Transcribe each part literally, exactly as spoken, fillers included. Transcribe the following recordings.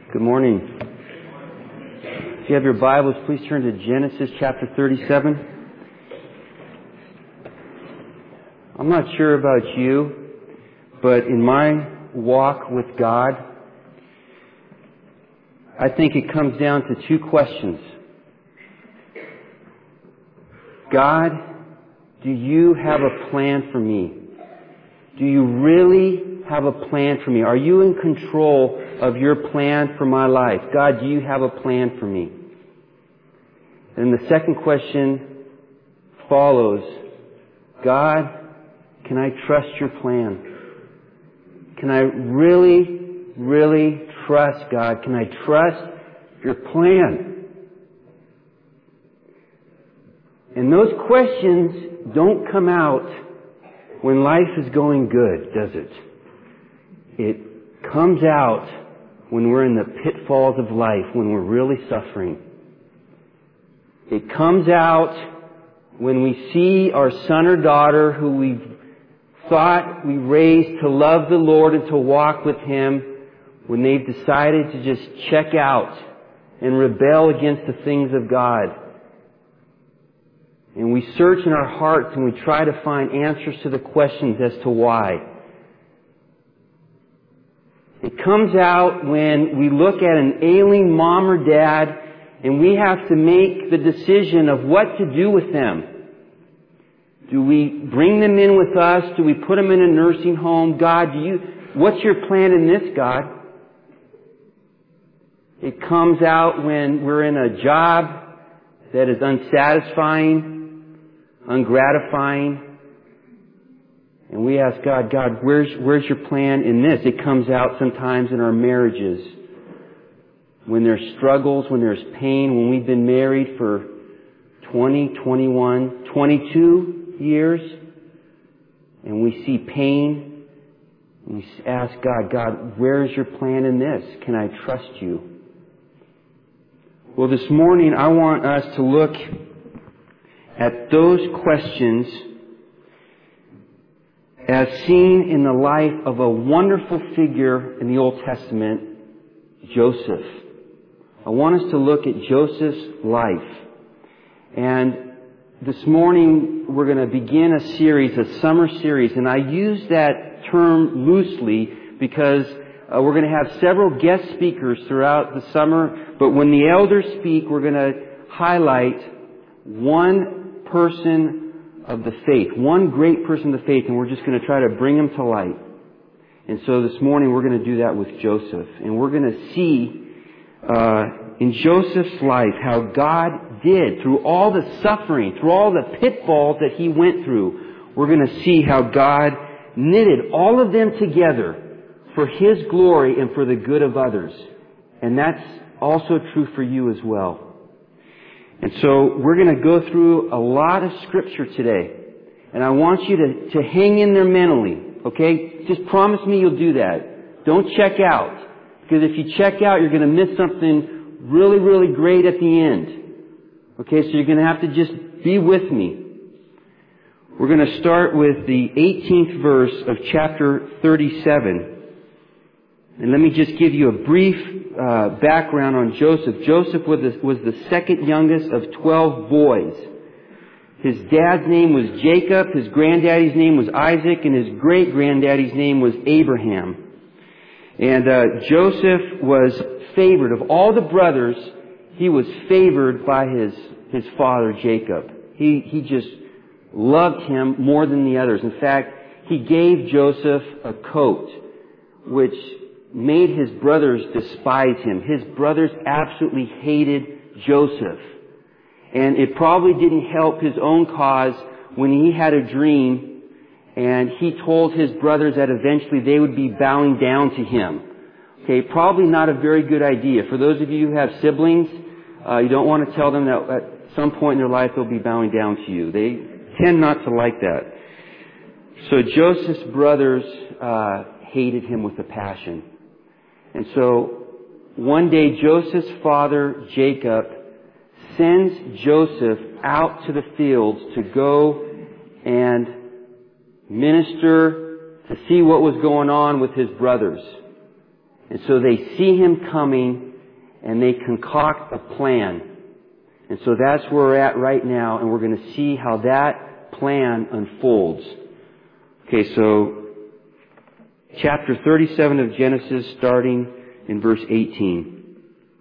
Good morning. If you have your Bibles, please turn to Genesis chapter thirty-seven. I'm not sure about you, but in my walk with God, I think it comes down to two questions. God, do you have a plan for me? Do you really have a plan for me? Are you in control of your plan for my life? God, do you have a plan for me? And the second question follows, God, can I trust your plan? Can I really, really trust God? Can I trust your plan? And those questions don't come out when life is going good, does it? It comes out when we're in the pitfalls of life, when we're really suffering. It comes out when we see our son or daughter who we've thought we raised to love the Lord and to walk with Him, when they've decided to just check out and rebel against the things of God. And we search in our hearts and we try to find answers to the questions as to why. It comes out when we look at an ailing mom or dad and we have to make the decision of what to do with them. Do we bring them in with us? Do we put them in a nursing home? God, do you, what's your plan in this, God? It comes out when we're in a job that is unsatisfying, ungratifying, and we ask God, God, where's, where's your plan in this? It comes out sometimes in our marriages. When there's struggles, when there's pain, when we've been married for twenty, twenty-one, twenty-two years, and we see pain, and we ask God, God, where's your plan in this? Can I trust you? Well, this morning I want us to look at those questions as seen in the life of a wonderful figure in the Old Testament, Joseph. I want us to look at Joseph's life. And this morning we're going to begin a series, a summer series, and I use that term loosely because uh, we're going to have several guest speakers throughout the summer, but when the elders speak, we're going to highlight one person of the faith, one great person of the faith, and we're just going to try to bring him to light. And so this morning we're going to do that with Joseph, and we're going to see uh, in Joseph's life how God did, through all the suffering, through all the pitfalls that he went through, we're going to see how God knitted all of them together for His glory and for the good of others. And that's also true for you as well. And so we're going to go through a lot of Scripture today. And I want you to, to hang in there mentally. Okay? Just promise me you'll do that. Don't check out. Because if you check out, you're going to miss something really, really great at the end. Okay? So you're going to have to just be with me. We're going to start with the eighteenth verse of chapter thirty-seven. And let me just give you a brief uh, background on Joseph. Joseph was the, was the second youngest of twelve boys. His dad's name was Jacob, his granddaddy's name was Isaac, and his great-granddaddy's name was Abraham. And uh, Joseph was favored. Of all the brothers, he was favored by his, his father Jacob. He, he just loved him more than the others. In fact, he gave Joseph a coat, which made his brothers despise him. His brothers absolutely hated Joseph. And it probably didn't help his own cause when he had a dream and he told his brothers that eventually they would be bowing down to him. Okay, probably not a very good idea. For those of you who have siblings, uh, you don't want to tell them that at some point in their life they'll be bowing down to you. They tend not to like that. So Joseph's brothers uh, hated him with a passion. And so one day Joseph's father, Jacob, sends Joseph out to the fields to go and minister, to see what was going on with his brothers. And so they see him coming and they concoct a plan. And so that's where we're at right now, and we're going to see how that plan unfolds. Okay, so chapter thirty-seven of Genesis, starting in verse eighteen.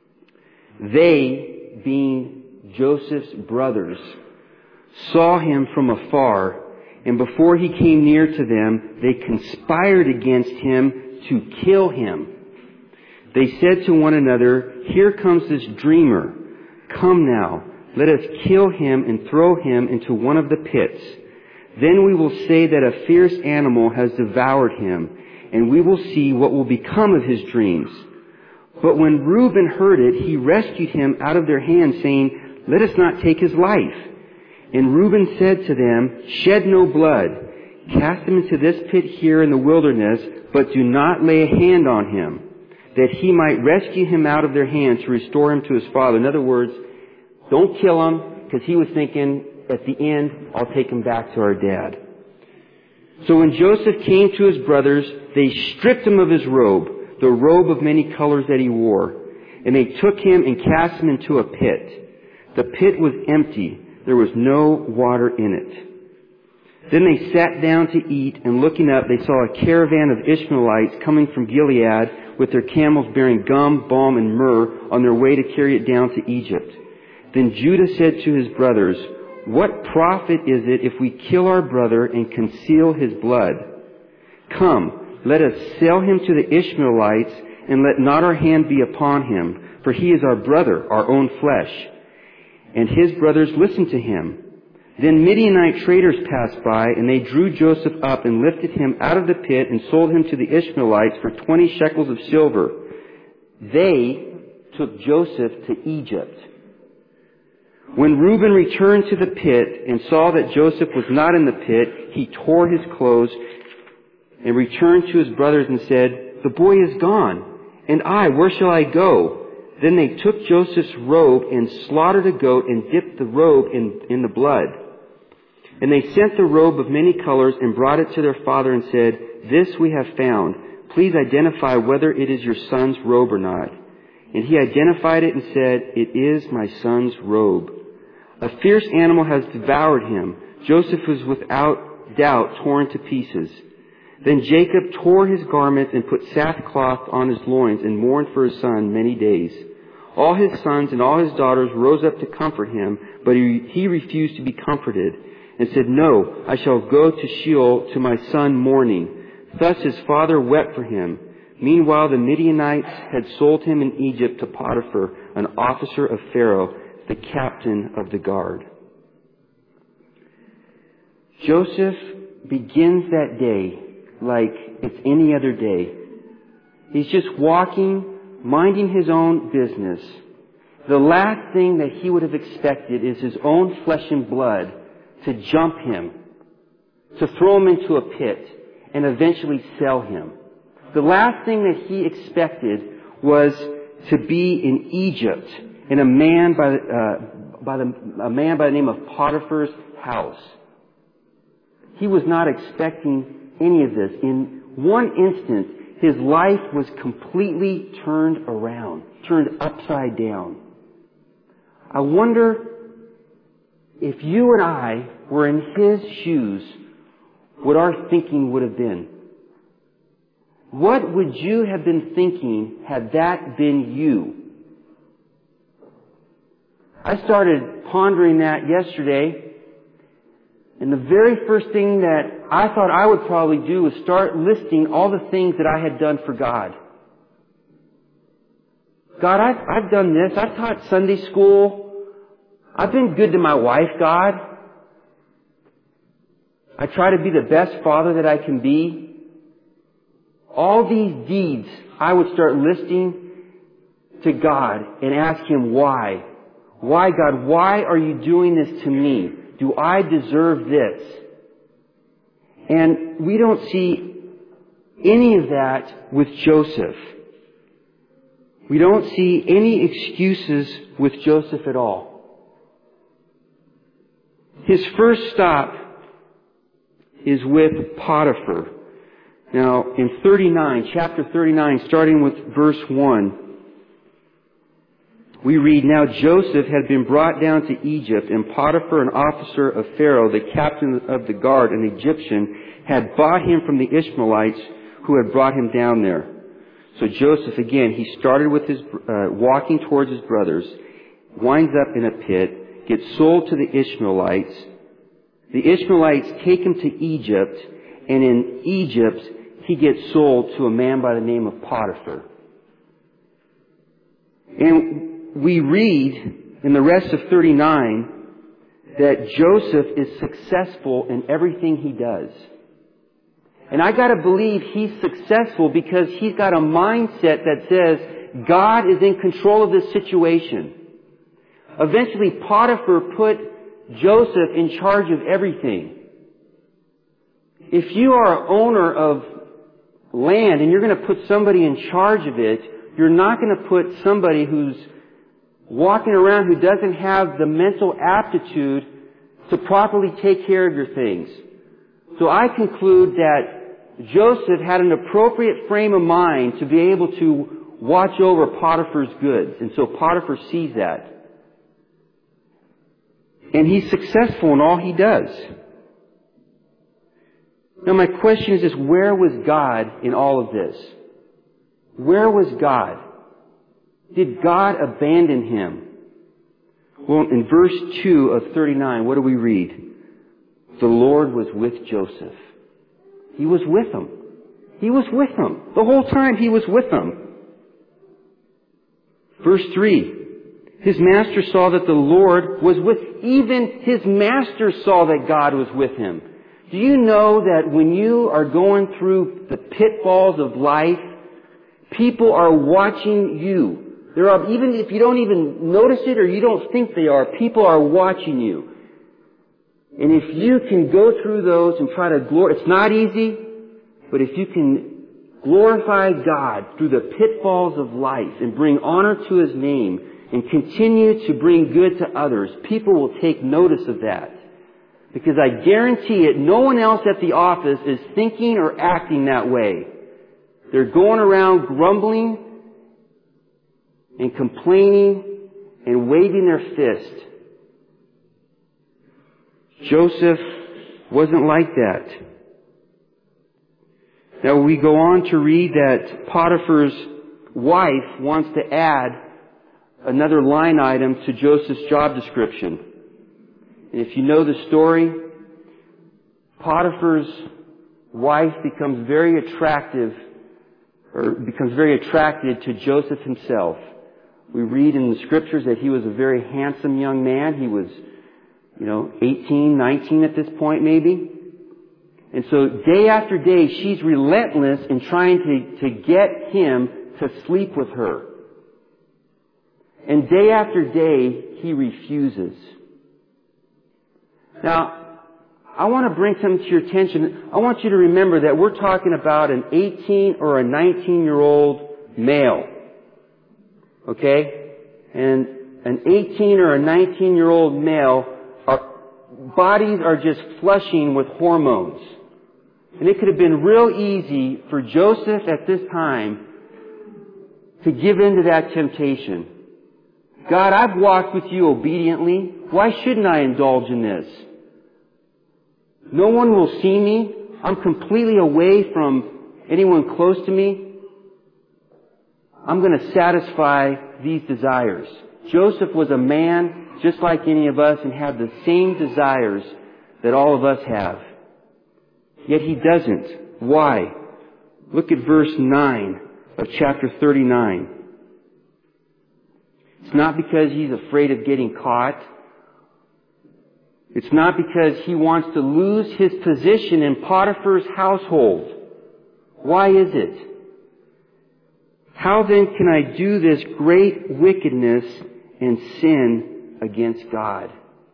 They, being Joseph's brothers, saw him from afar, and before he came near to them, they conspired against him to kill him. They said to one another, "Here comes this dreamer. Come now, let us kill him and throw him into one of the pits. Then we will say that a fierce animal has devoured him, and we will see what will become of his dreams." But when Reuben heard it, he rescued him out of their hands, saying, "Let us not take his life." And Reuben said to them, "Shed no blood. Cast him into this pit here in the wilderness, but do not lay a hand on him, that he might rescue him out of their hands to restore him to his father." In other words, don't kill him, because he was thinking, at the end, I'll take him back to our dad. So when Joseph came to his brothers, they stripped him of his robe, the robe of many colors that he wore. And they took him and cast him into a pit. The pit was empty. There was no water in it. Then they sat down to eat, and looking up, they saw a caravan of Ishmaelites coming from Gilead with their camels bearing gum, balm, and myrrh on their way to carry it down to Egypt. Then Judah said to his brothers, "What profit is it if we kill our brother and conceal his blood? Come, let us sell him to the Ishmaelites, and let not our hand be upon him, for he is our brother, our own flesh." And his brothers listened to him. Then Midianite traders passed by, and they drew Joseph up and lifted him out of the pit and sold him to the Ishmaelites for twenty shekels of silver. They took Joseph to Egypt. When Reuben returned to the pit and saw that Joseph was not in the pit, he tore his clothes and returned to his brothers and said, "The boy is gone, and I, where shall I go?" Then they took Joseph's robe and slaughtered a goat and dipped the robe in, in the blood. And they sent the robe of many colors and brought it to their father and said, "This we have found. Please identify whether it is your son's robe or not." And he identified it and said, "It is my son's robe. A fierce animal has devoured him." Joseph was without doubt torn to pieces. Then Jacob tore his garments and put sackcloth on his loins and mourned for his son many days. All his sons and all his daughters rose up to comfort him, but he, he refused to be comforted and said, "No, I shall go to Sheol to my son mourning." Thus his father wept for him. Meanwhile, the Midianites had sold him in Egypt to Potiphar, an officer of Pharaoh, the captain of the guard. Joseph begins that day like it's any other day. He's just walking, minding his own business. The last thing that he would have expected is his own flesh and blood to jump him, to throw him into a pit, and eventually sell him. The last thing that he expected was to be in Egypt in a man by, uh, by the, a man by the name of Potiphar's house. He was not expecting any of this. In one instant, his life was completely turned around, turned upside down. I wonder if you and I were in his shoes, what our thinking would have been. What would you have been thinking had that been you? I started pondering that yesterday. And the very first thing that I thought I would probably do was start listing all the things that I had done for God. God, I've, I've done this. I've taught Sunday school. I've been good to my wife, God. I try to be the best father that I can be. All these deeds I would start listing to God and ask Him why. Why, God? Why are you doing this to me? Do I deserve this? And we don't see any of that with Joseph. We don't see any excuses with Joseph at all. His first stop is with Potiphar. Now, in thirty-nine, chapter thirty-nine, starting with verse one, we read, "Now Joseph had been brought down to Egypt, and Potiphar, an officer of Pharaoh, the captain of the guard, an Egyptian, had bought him from the Ishmaelites who had brought him down there." So Joseph, again, he started with his, uh, walking towards his brothers, winds up in a pit, gets sold to the Ishmaelites. The Ishmaelites take him to Egypt, and in Egypt, he gets sold to a man by the name of Potiphar. And we read in the rest of thirty-nine that Joseph is successful in everything he does. And I gotta believe he's successful because he's got a mindset that says God is in control of this situation. Eventually, Potiphar put Joseph in charge of everything. If you are an owner of land and you're going to put somebody in charge of it, you're not going to put somebody who's walking around who doesn't have the mental aptitude to properly take care of your things. So I conclude that Joseph had an appropriate frame of mind to be able to watch over Potiphar's goods. And so Potiphar sees that. And he's successful in all he does. Now my question is this: where was God in all of this? Where was God? Did God abandon him? Well, in verse two of thirty-nine, what do we read? The Lord was with Joseph. He was with him. He was with him. The whole time he was with him. Verse three. His master saw that the Lord was with, even his master saw that God was with him. Do you know that when you are going through the pitfalls of life, people are watching you? There are, even if you don't even notice it or you don't think they are, people are watching you. And if you can go through those and try to glorify, it's not easy, but if you can glorify God through the pitfalls of life and bring honor to His name and continue to bring good to others, people will take notice of that. Because I guarantee it, no one else at the office is thinking or acting that way. They're going around grumbling and complaining and waving their fist. Joseph wasn't like that. Now we go on to read that Potiphar's wife wants to add another line item to Joseph's job description. And if you know the story, Potiphar's wife becomes very attractive, or becomes very attracted to Joseph himself. We read in the scriptures that he was a very handsome young man. He was, you know, eighteen, nineteen at this point maybe. And so day after day, she's relentless in trying to, to get him to sleep with her. And day after day, he refuses. Now, I want to bring something to your attention. I want you to remember that we're talking about an eighteen or a nineteen-year-old male. Okay? And an eighteen or a nineteen-year-old male, our bodies are just flushing with hormones. And it could have been real easy for Joseph at this time to give in to that temptation. God, I've walked with you obediently. Why shouldn't I indulge in this? No one will see me. I'm completely away from anyone close to me. I'm going to satisfy these desires. Joseph was a man just like any of us and had the same desires that all of us have. Yet he doesn't. Why? Look at verse nine of chapter thirty-nine. It's not because he's afraid of getting caught. It's not because he wants to lose his position in Potiphar's household. Why is it? How then can I do this great wickedness and sin against God?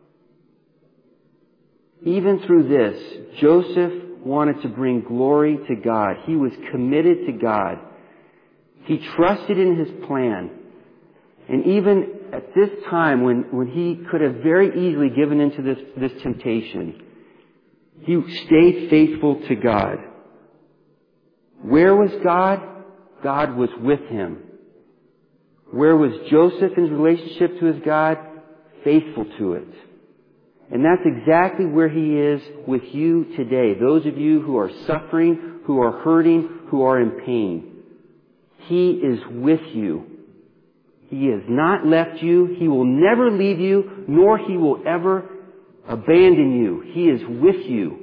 Even through this, Joseph wanted to bring glory to God. He was committed to God. He trusted in His plan. And even at this time when, when he could have very easily given into this, this temptation, he stayed faithful to God. Where was God? God was with him. Where was Joseph in his relationship to his God? Faithful to it. And that's exactly where he is with you today. Those of you who are suffering, who are hurting, who are in pain. He is with you. He has not left you. He will never leave you, nor he will ever abandon you. He is with you.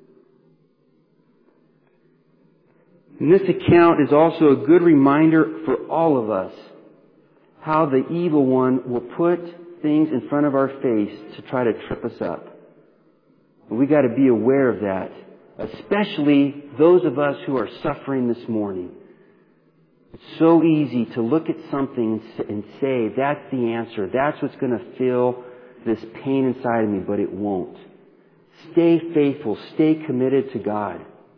And this account is also a good reminder for all of us how the evil one will put things in front of our face to try to trip us up. And we got to be aware of that, especially those of us who are suffering this morning. It's so easy to look at something and say, that's the answer. That's what's going to fill this pain inside of me, but it won't. Stay faithful. Stay committed to God.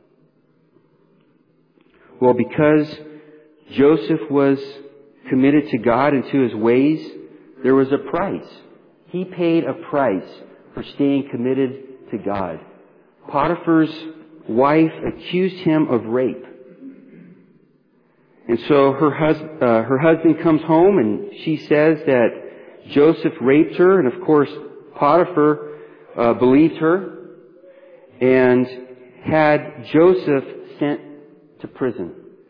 Well, because Joseph was committed to God and to his ways, there was a price. He paid a price for staying committed to God. Potiphar's wife accused him of rape. And so her, hus- uh, her husband comes home and she says that Joseph raped her. And of course, Potiphar uh, believed her and had Joseph sent to prison.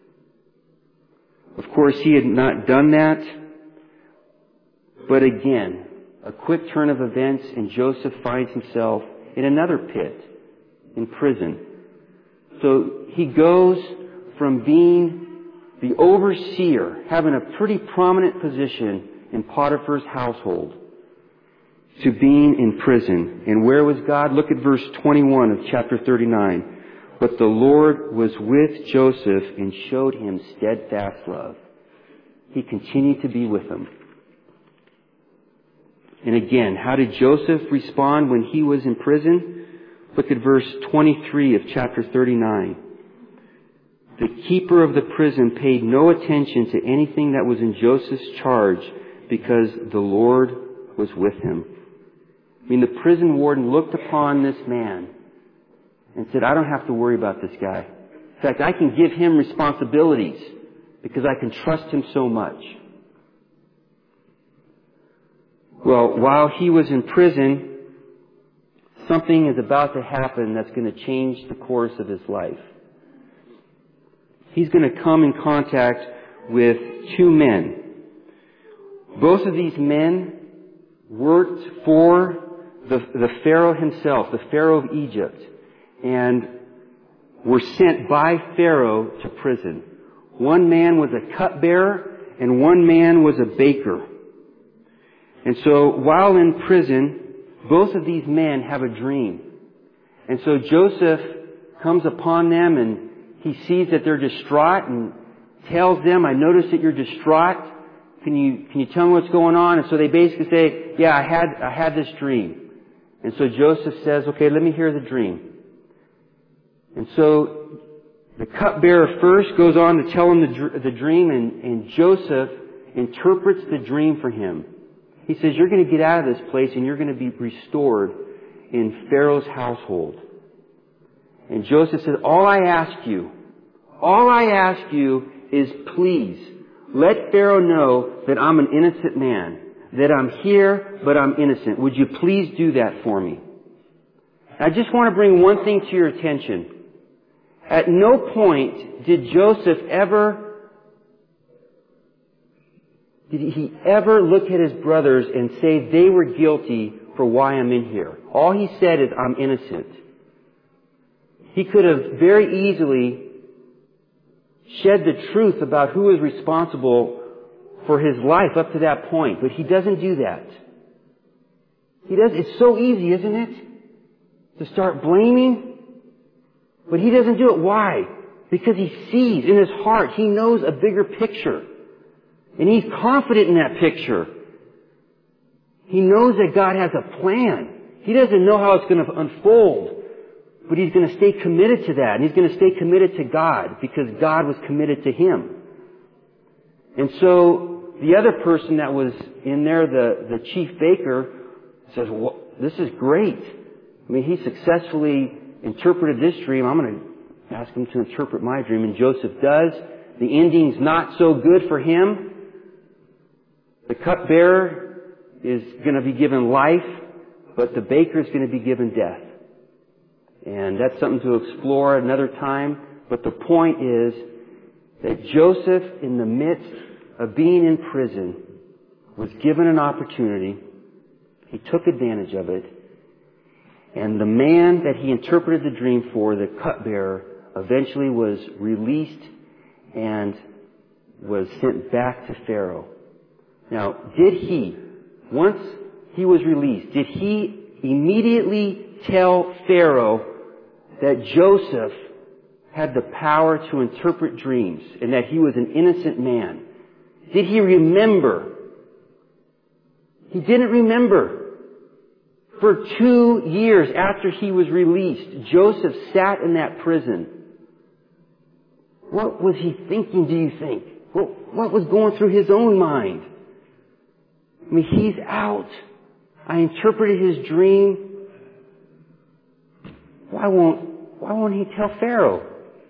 Of course, he had not done that. But again, a quick turn of events and Joseph finds himself in another pit, in prison. So he goes from being the overseer, having a pretty prominent position in Potiphar's household, to being in prison. And where was God? Look at verse twenty-one of chapter thirty-nine. But the Lord was with Joseph and showed him steadfast love. He continued to be with him. And again, how did Joseph respond when he was in prison? Look at verse twenty-three of chapter thirty-nine. The keeper of the prison paid no attention to anything that was in Joseph's charge because the Lord was with him. I mean, the prison warden looked upon this man and said, I don't have to worry about this guy. In fact, I can give him responsibilities because I can trust him so much. Well, while he was in prison, something is about to happen that's going to change the course of his life. He's going to come in contact with two men. Both of these men worked for the, the Pharaoh himself, the Pharaoh of Egypt, and were sent by Pharaoh to prison. One man was a cupbearer and one man was a baker. And so while in prison, both of these men have a dream. And so Joseph comes upon them and he sees that they're distraught and tells them, I notice that you're distraught. Can you, can you tell me what's going on? And so they basically say, yeah, I had, I had this dream. And so Joseph says, okay, let me hear the dream. And so the cupbearer first goes on to tell him the, the dream, and, and Joseph interprets the dream for him. He says, you're going to get out of this place and you're going to be restored in Pharaoh's household. And Joseph said, all I ask you, all I ask you is please let Pharaoh know that I'm an innocent man, that I'm here, but I'm innocent. Would you please do that for me? I just want to bring one thing to your attention. At no point did Joseph ever, did he ever look at his brothers and say they were guilty for why I'm in here. All he said is, I'm innocent. He could have very easily shed the truth about who is responsible for his life up to that point, but he doesn't do that. He does. It's so easy, isn't it? To start blaming. But he doesn't do it. Why? Because he sees in his heart, he knows a bigger picture. And he's confident in that picture. He knows that God has a plan. He doesn't know how it's going to unfold. But he's going to stay committed to that. And he's going to stay committed to God because God was committed to him. And so the other person that was in there, the, the chief baker, says, well, this is great. I mean, he successfully interpreted this dream. I'm going to Ask him to interpret my dream. And Joseph does. The ending's not so good for him. The cupbearer is going to be given life, but the baker is going to be given death. And that's something to explore another time. But the point is that Joseph, in the midst of being in prison, was given an opportunity. He took advantage of it. And the man that he interpreted the dream for, the cupbearer, eventually was released and was sent back to Pharaoh. Now, did he, once he was released, did he immediately tell Pharaoh that Joseph had the power to interpret dreams and that he was an innocent man? Did he remember? He didn't remember. For two years after he was released, Joseph sat in that prison. What was he thinking, do you think? What, what was going through his own mind? I mean, he's out. I interpreted his dream. Why won't, why won't he tell Pharaoh?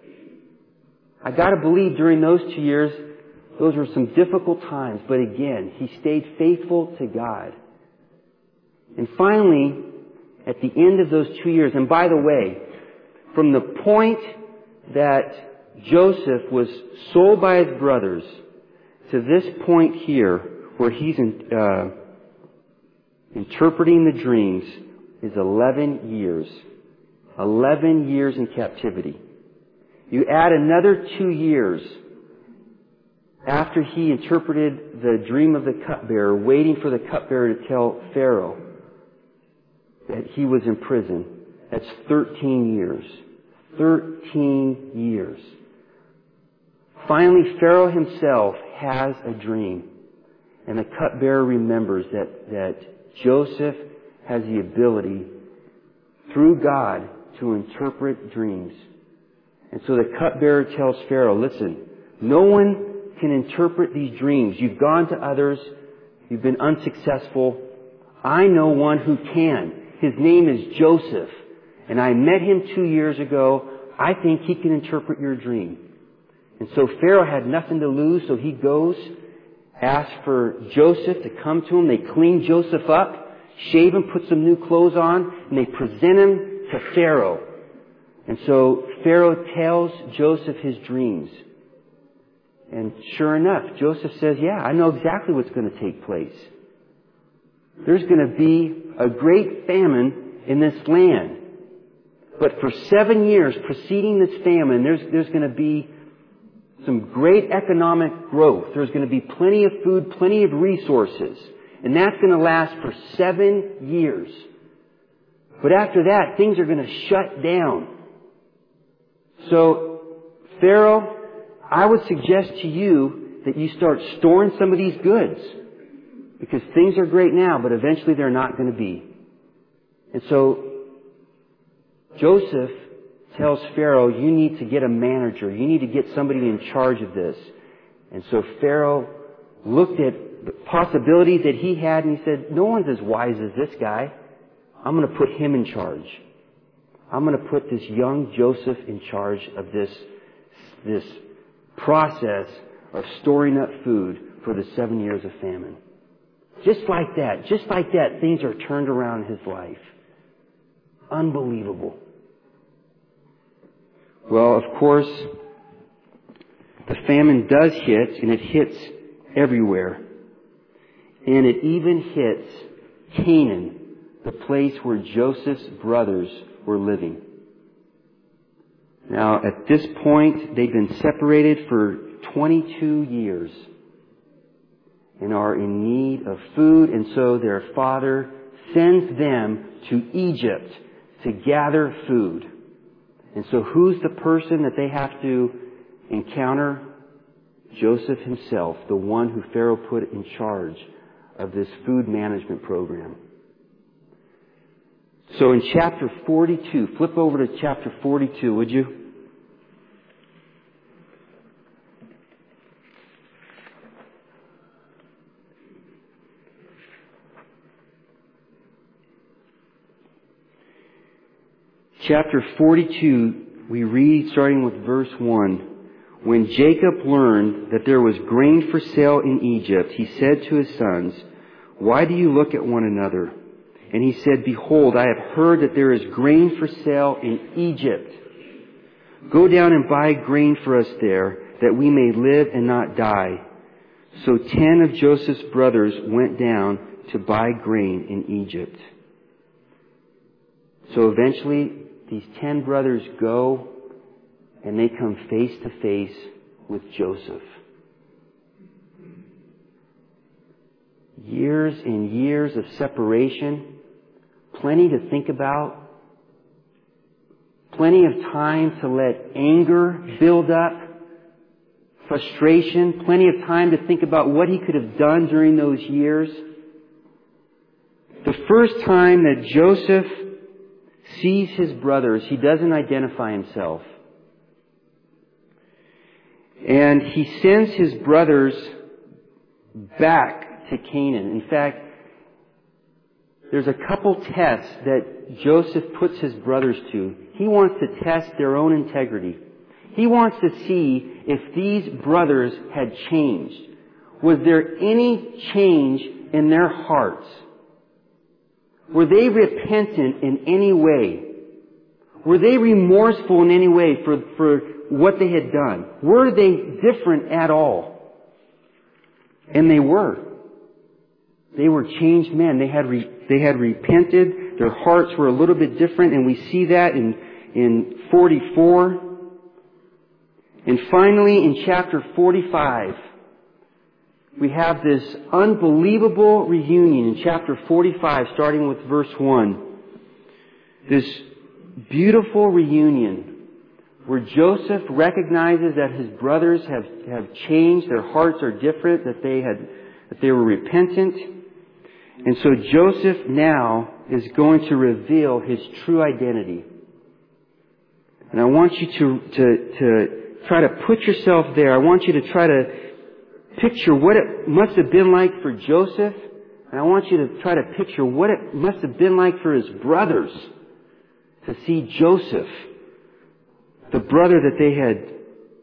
I gotta believe during those two years, those were some difficult times. But again, he stayed faithful to God. And finally, at the end of those two years, and by the way, from the point that Joseph was sold by his brothers to this point here, where he's in, uh, interpreting the dreams, is eleven years. eleven years in captivity. You add another two years after he interpreted the dream of the cupbearer, waiting for the cupbearer to tell Pharaoh that he was in prison. That's thirteen years. thirteen years. Finally, Pharaoh himself has a dream. And the cupbearer remembers that, that Joseph has the ability, through God, to interpret dreams. And so the cupbearer tells Pharaoh, listen, no one can interpret these dreams. You've gone to others. You've been unsuccessful. I know one who can. His name is Joseph. And I met him two years ago. I think he can interpret your dream. And so Pharaoh had nothing to lose, so he goes, asks for Joseph to come to him. They clean Joseph up, shave him, put some new clothes on, and they present him to Pharaoh. And so Pharaoh tells Joseph his dreams. And sure enough, Joseph says, yeah, I know exactly what's going to take place. There's going to be a great famine in this land. But for seven years preceding this famine, there's, there's going to be some great economic growth. There's going to be plenty of food, plenty of resources. And that's going to last for seven years. But after that, things are going to shut down. So, Pharaoh, I would suggest to you that you start storing some of these goods. Because things are great now, but eventually they're not going to be. And so, Joseph tells Pharaoh, you need to get a manager. You need to get somebody in charge of this. And so Pharaoh looked at the possibilities that he had and he said, no one's as wise as this guy. I'm going to put him in charge. I'm going to put this young Joseph in charge of this, this process of storing up food for the seven years of famine. Just like that, just like that, things are turned around in his life. Unbelievable. Well, of course, the famine does hit, and it hits everywhere. And it even hits Canaan, the place where Joseph's brothers were living. Now, at this point, they've been separated for twenty-two years and are in need of food, and so their father sends them to Egypt to gather food. And so who's the person that they have to encounter? Joseph himself, the one who Pharaoh put in charge of this food management program. So in chapter forty-two, flip over to chapter forty-two, would you? Chapter forty-two we read, starting with verse one, when Jacob learned that there was grain for sale in Egypt, he said to his sons, "Why do you look at one another?" And he said, "Behold, I have heard that there is grain for sale in Egypt. Go down and buy grain for us there, that we may live and not die." So ten of Joseph's brothers went down to buy grain in Egypt. So eventually, these ten brothers go and they come face to face with Joseph. Years and years of separation, plenty to think about, plenty of time to let anger build up, frustration, plenty of time to think about what he could have done during those years. The first time that Joseph sees his brothers, he doesn't identify himself. And he sends his brothers back to Canaan. In fact, there's a couple tests that Joseph puts his brothers to. He wants to test their own integrity. He wants to see if these brothers had changed. Was there any change in their hearts? Were they repentant in any way? Were they remorseful in any way for, for what they had done? Were they different at all? And they were. They were changed men. They had re, they had repented. Their hearts were a little bit different, and we see that in, in forty-four. And finally, in chapter forty-five, we have this unbelievable reunion in chapter forty-five, starting with verse one. This beautiful reunion where Joseph recognizes that his brothers have, have changed, their hearts are different, that they had that they were repentant. And so Joseph now is going to reveal his true identity. And I want you to, to, to try to put yourself there. I want you to try to picture what it must have been like for Joseph. And I want you to try to picture what it must have been like for his brothers to see Joseph, the brother that they had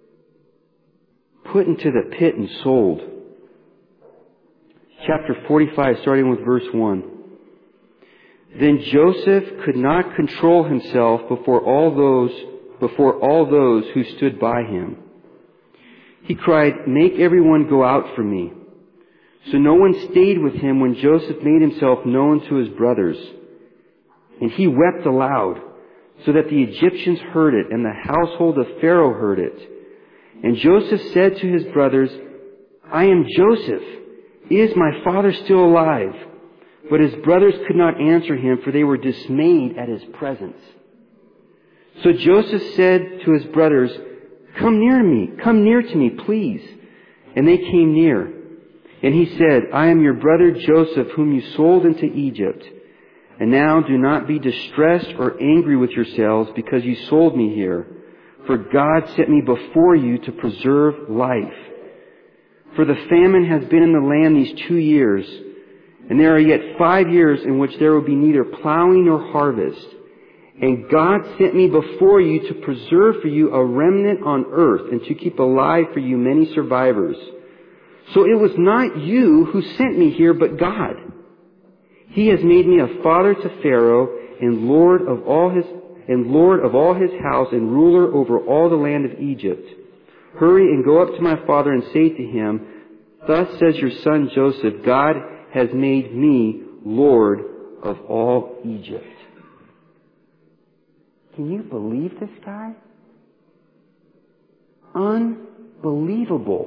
put into the pit and sold. Chapter forty-five, starting with verse one. Then Joseph could not control himself before all those, before all those who stood by him. He cried, "Make everyone go out from me." So no one stayed with him when Joseph made himself known to his brothers. And he wept aloud, so that the Egyptians heard it, and the household of Pharaoh heard it. And Joseph said to his brothers, "I am Joseph. Is my father still alive?" But his brothers could not answer him, for they were dismayed at his presence. So Joseph said to his brothers, "Come near to me, come near to me, please." And they came near. And he said, "I am your brother Joseph, whom you sold into Egypt. And now do not be distressed or angry with yourselves because you sold me here. For God sent me before you to preserve life. For the famine has been in the land these two years, and there are yet five years in which there will be neither plowing nor harvest. And God sent me before you to preserve for you a remnant on earth and to keep alive for you many survivors. So it was not you who sent me here, but God. He has made me a father to Pharaoh and Lord of all his and Lord of all his house and ruler over all the land of Egypt. Hurry and go up to my father and say to him, 'Thus says your son Joseph, God has made me Lord of all Egypt.'" Can you believe this guy? Unbelievable.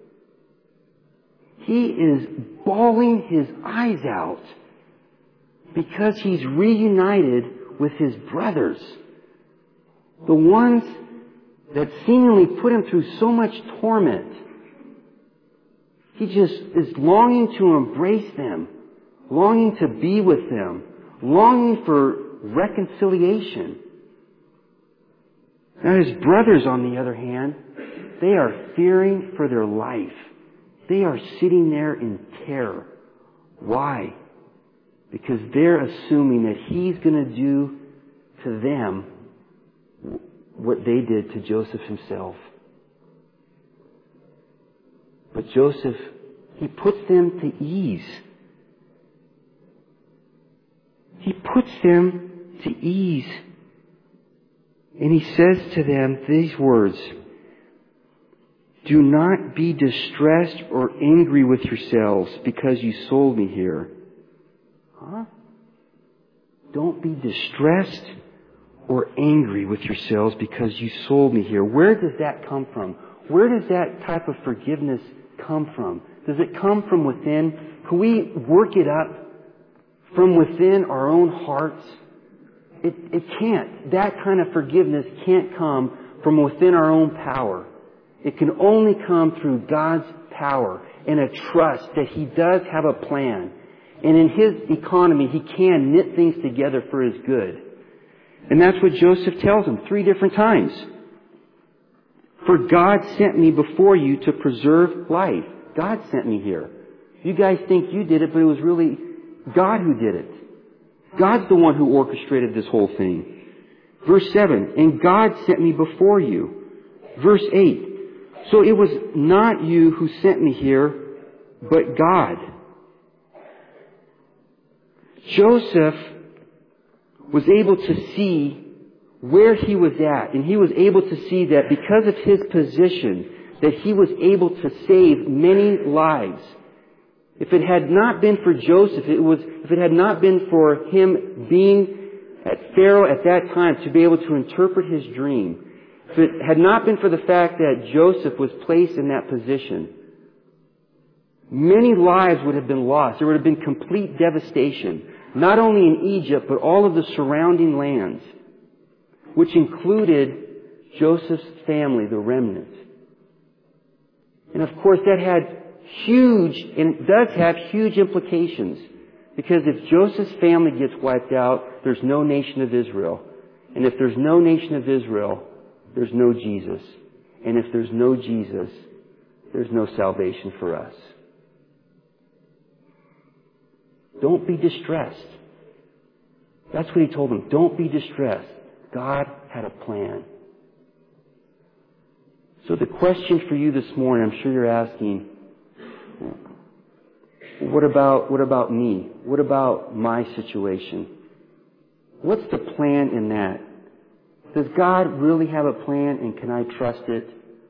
He is bawling his eyes out because he's reunited with his brothers. The ones that seemingly put him through so much torment. He just is longing to embrace them, longing to be with them, longing for reconciliation. Now his brothers, on the other hand, they are fearing for their life. They are sitting there in terror. Why? Because they're assuming that he's going to do to them what they did to Joseph himself. But Joseph, he puts them to ease. He puts them to ease. And he says to them these words, "Do not be distressed or angry with yourselves because you sold me here." Huh? Don't be distressed or angry with yourselves because you sold me here. Where does that come from? Where does that type of forgiveness come from? Does it come from within? Can we work it up from within our own hearts? It, it can't. That kind of forgiveness can't come from within our own power. It can only come through God's power and a trust that He does have a plan. And in His economy, He can knit things together for His good. And that's what Joseph tells him three different times. "For God sent me before you to preserve life." God sent me here. You guys think you did it, but it was really God who did it. God's the one who orchestrated this whole thing. Verse seven, "And God sent me before you." Verse eight, "So it was not you who sent me here, but God." Joseph was able to see where he was at, and he was able to see that because of his position, that he was able to save many lives. If it had not been for Joseph, it was, if it had not been for him being at Pharaoh at that time to be able to interpret his dream, if it had not been for the fact that Joseph was placed in that position, many lives would have been lost. There would have been complete devastation, not only in Egypt, but all of the surrounding lands, which included Joseph's family, the remnant. And of course, that had huge, and it does have huge implications. Because if Joseph's family gets wiped out, there's no nation of Israel. And if there's no nation of Israel, there's no Jesus. And if there's no Jesus, there's no salvation for us. Don't be distressed. That's what he told them. Don't be distressed. God had a plan. So the question for you this morning, I'm sure you're asking, what about, what about me? What about my situation? What's the plan in that? Does God really have a plan, and can I trust it?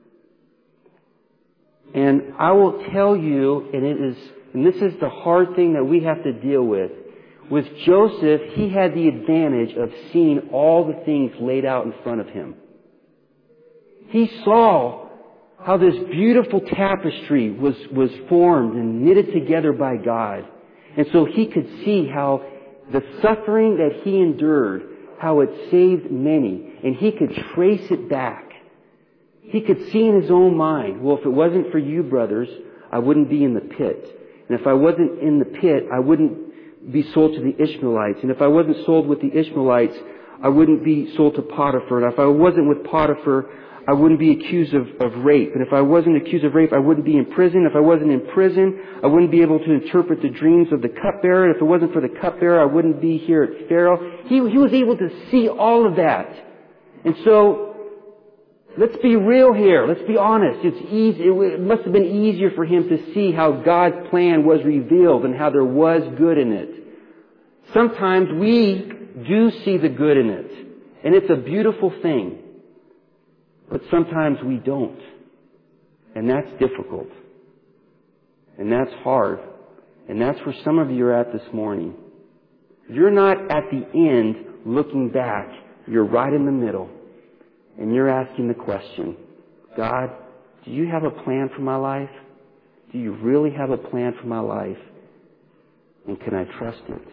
And I will tell you, and it is, and this is the hard thing that we have to deal with. With Joseph, he had the advantage of seeing all the things laid out in front of him. He saw how this beautiful tapestry was, was formed and knitted together by God. And so he could see how the suffering that he endured, how it saved many. And he could trace it back. He could see in his own mind, well, if it wasn't for you, brothers, I wouldn't be in the pit. And if I wasn't in the pit, I wouldn't be sold to the Ishmaelites. And if I wasn't sold with the Ishmaelites, I wouldn't be sold to Potiphar. And if I wasn't with Potiphar, I wouldn't be accused of, of rape. And if I wasn't accused of rape, I wouldn't be in prison. If I wasn't in prison, I wouldn't be able to interpret the dreams of the cupbearer. And if it wasn't for the cupbearer, I wouldn't be here at Pharaoh. He, he was able to see all of that. And so, let's be real here. Let's be honest. It's easy. It must have been easier for him to see how God's plan was revealed and how there was good in it. Sometimes we do see the good in it. And it's a beautiful thing. But sometimes we don't. And that's difficult. And that's hard. And that's where some of you are at this morning. You're not at the end looking back. You're right in the middle. And you're asking the question, God, do you have a plan for my life? Do you really have a plan for my life? And can I trust it?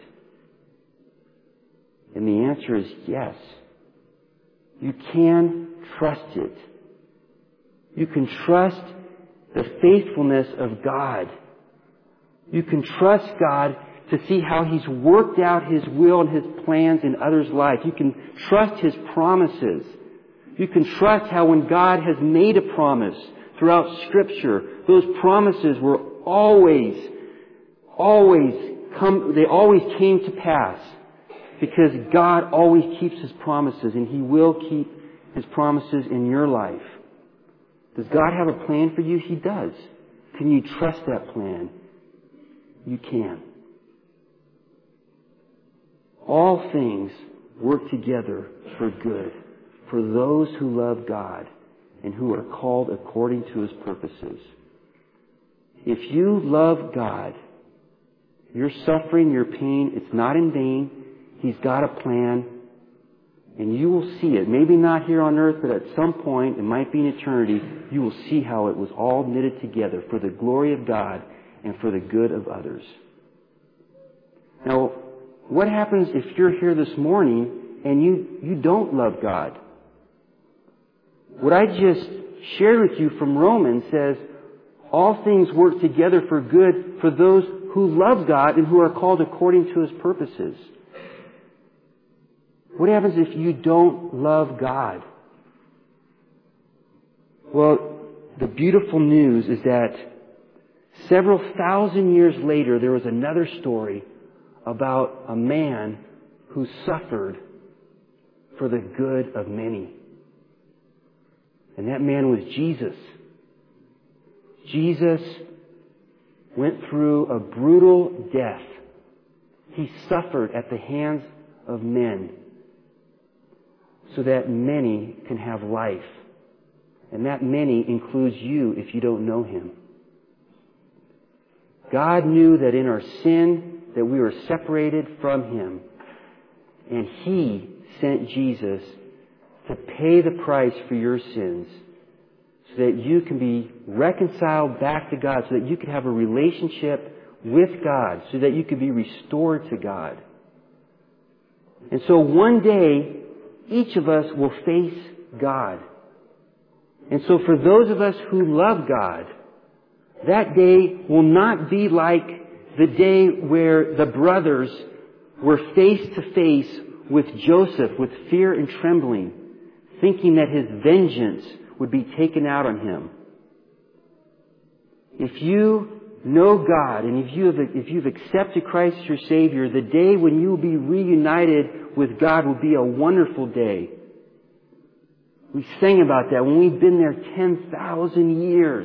And the answer is yes. You can trust it. You can trust the faithfulness of God. You can trust God to see how He's worked out His will and His plans in others' life. You can trust His promises. You can trust how when God has made a promise throughout Scripture, those promises were always, always come, they always came to pass. Because God always keeps His promises, and He will keep His promises in your life? Does God have a plan for you? He does. Can you trust that plan? You can. All things work together for good for those who love God and who are called according to His purposes. If you love God, your suffering, your pain, it's not in vain. He's got a plan. And you will see it. Maybe not here on earth, but at some point, it might be in eternity, you will see how it was all knitted together for the glory of God and for the good of others. Now, what happens if you're here this morning and you, you don't love God? What I just shared with you from Romans says, all things work together for good for those who love God and who are called according to His purposes. What happens if you don't love God? Well, the beautiful news is that several thousand years later, there was another story about a man who suffered for the good of many. And that man was Jesus. Jesus went through a brutal death. He suffered at the hands of men so that many can have life. And that many includes you if you don't know Him. God knew that in our sin that we were separated from Him. And He sent Jesus to pay the price for your sins so that you can be reconciled back to God, so that you can have a relationship with God, so that you can be restored to God. And so one day, each of us will face God. And so for those of us who love God, that day will not be like the day where the brothers were face to face with Joseph with fear and trembling, thinking that his vengeance would be taken out on him. If you know God and if you have, if you've accepted Christ as your Savior, the day when you will be reunited with God will be a wonderful day. We sang about that when we've been there ten thousand years.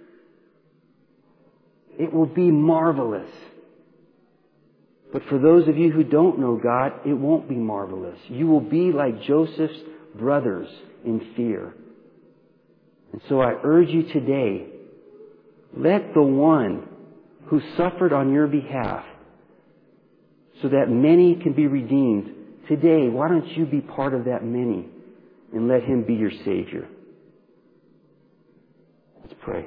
It will be marvelous. But for those of you who don't know God, it won't be marvelous. You will be like Joseph's brothers in fear. And so I urge you today, let the one who suffered on your behalf so that many can be redeemed, today, why don't you be part of that many and let Him be your Savior? Let's pray.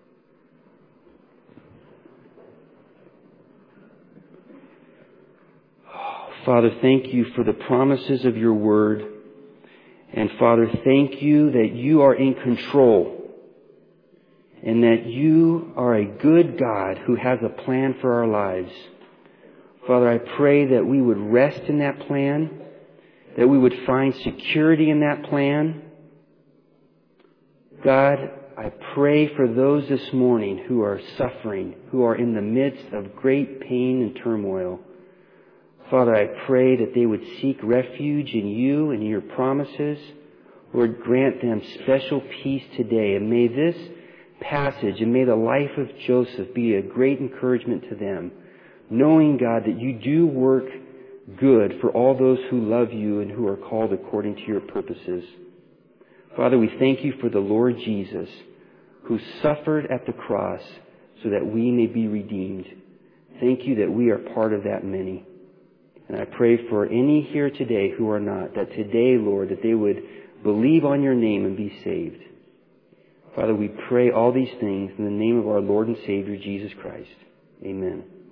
Father, thank you for the promises of your word. And Father, thank you that you are in control and that you are a good God who has a plan for our lives. Father, I pray that we would rest in that plan, that we would find security in that plan. God, I pray for those this morning who are suffering, who are in the midst of great pain and turmoil. Father, I pray that they would seek refuge in you and in your promises. Lord, grant them special peace today. And may this passage and may the life of Joseph be a great encouragement to them, knowing, God, that you do work good for all those who love you and who are called according to your purposes. Father, we thank you for the Lord Jesus, who suffered at the cross so that we may be redeemed. Thank you that we are part of that many. And I pray for any here today who are not, that today, Lord, that they would believe on your name and be saved. Father, we pray all these things in the name of our Lord and Savior, Jesus Christ. Amen.